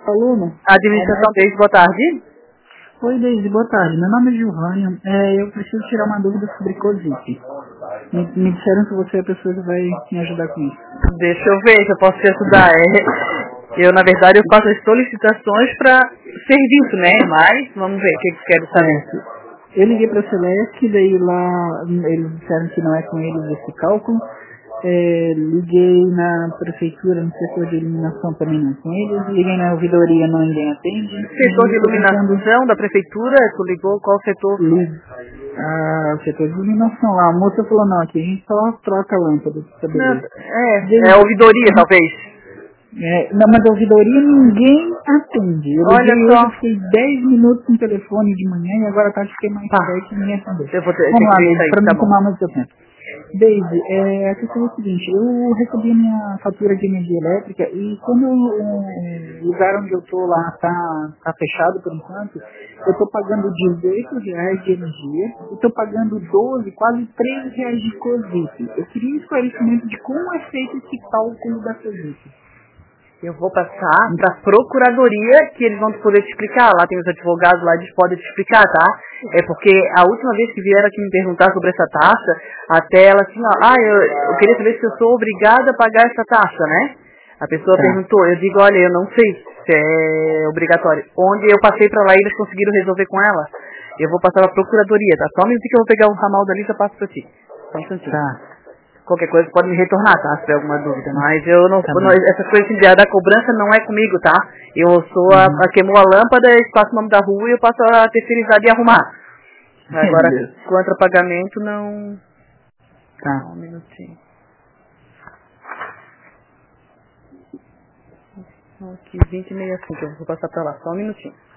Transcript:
aluno. Administração Deise, boa tarde. Oi, Deise, boa tarde. Meu nome é Giovanni. Eu preciso tirar uma dúvida sobre COSIP. Me disseram que você é a pessoa que vai me ajudar com isso. Deixa eu ver se eu posso te ajudar. Eu, na verdade, eu faço as solicitações para serviço, né? Mas, vamos ver o que você quer saber. Eu liguei para a Celeste, daí lá eles disseram que não é com eles esse cálculo. Liguei na prefeitura, no setor de iluminação também não é com eles. Liguei na ouvidoria, não ninguém atende. Setor de iluminação da prefeitura, tu ligou qual setor? O setor de iluminação lá. A moça falou, não, aqui a gente só troca a lâmpada. É a ouvidoria, talvez. Não, mas a ouvidoria ninguém atende. Eu liguei hoje, eu fiquei 10 minutos no telefone de manhã e agora tarde fiquei mais 10 e ninguém atendeu. Vamos lá, Deise, para não tomar muito seu tempo. Deise, a questão é o seguinte, eu recebi minha fatura de energia elétrica e como o lugar onde eu estou lá tá fechado por enquanto, eu estou pagando R$18 de energia e estou pagando 12, quase R$13 de COSIP. Eu queria esclarecimento de como é feito esse cálculo da COSIP. Eu vou passar para a procuradoria que eles vão poder te explicar. Lá tem os advogados lá, eles podem te explicar, tá? É porque a última vez que vieram aqui me perguntar sobre essa taxa, até ela assim, eu queria saber se eu sou obrigada a pagar essa taxa, né? A pessoa perguntou, eu digo, olha, eu não sei se é obrigatório. Onde eu passei para lá e eles conseguiram resolver com ela. Eu vou passar para a procuradoria, tá? Só um minutinho que eu vou pegar o ramal da lista e passo para ti. Só um instantinho. Tá. Qualquer coisa pode me retornar, tá? Se tiver alguma dúvida. Mas eu não, essas coisas assim, da cobrança não é comigo, tá? Eu sou a queimou a lâmpada, eu passo o nome da rua e eu passo a terceirizar de arrumar. Agora, contra pagamento, não... Tá. Só um minutinho. Aqui, 20,65, eu vou passar pra lá. Só um minutinho.